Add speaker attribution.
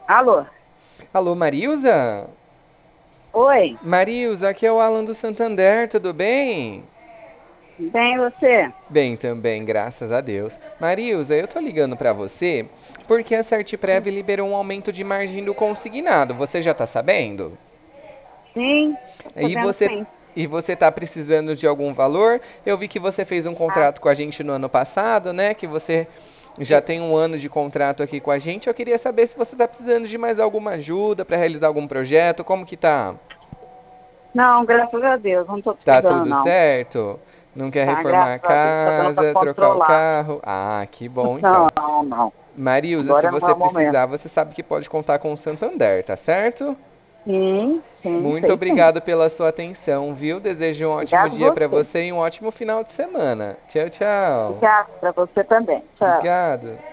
Speaker 1: Alô?
Speaker 2: Alô, Marilza?
Speaker 1: Oi,
Speaker 2: Marilza, aqui é o Alan do Santander, tudo bem?
Speaker 1: bem você?
Speaker 2: Bem também, graças a Deus. Marilza, eu tô ligando pra você porque a Certiprev liberou um aumento de margem do consignado. Você já tá sabendo?
Speaker 1: Sim, tô
Speaker 2: E
Speaker 1: sabendo
Speaker 2: você
Speaker 1: sim.
Speaker 2: e você tá precisando de algum valor? Eu vi que você fez um
Speaker 1: Ah,
Speaker 2: contrato com a gente no ano passado, né? Que você já tem um ano de contrato aqui com a gente. Eu queria saber se você tá precisando de mais alguma ajuda pra realizar algum projeto. Como que tá?
Speaker 1: não, graças a Deus, não tô
Speaker 2: Tá
Speaker 1: precisando
Speaker 2: tudo
Speaker 1: não.
Speaker 2: certo? Não quer
Speaker 1: Tá,
Speaker 2: reformar a
Speaker 1: graças a Deus, tá dando pra
Speaker 2: casa, trocar o
Speaker 1: controlar.
Speaker 2: carro? Ah, que bom
Speaker 1: Não,
Speaker 2: então.
Speaker 1: não, não.
Speaker 2: Marilza, se
Speaker 1: Agora não
Speaker 2: você
Speaker 1: é o momento.
Speaker 2: precisar, você sabe que pode contar com o Santander, tá certo?
Speaker 1: Sim, sim,
Speaker 2: Muito
Speaker 1: sei sim.
Speaker 2: obrigado pela sua atenção, viu? Desejo um ótimo
Speaker 1: Obrigado
Speaker 2: dia pra
Speaker 1: você.
Speaker 2: você e um ótimo final de semana. Tchau, tchau.
Speaker 1: Obrigado pra você também. Tchau.
Speaker 2: Obrigado.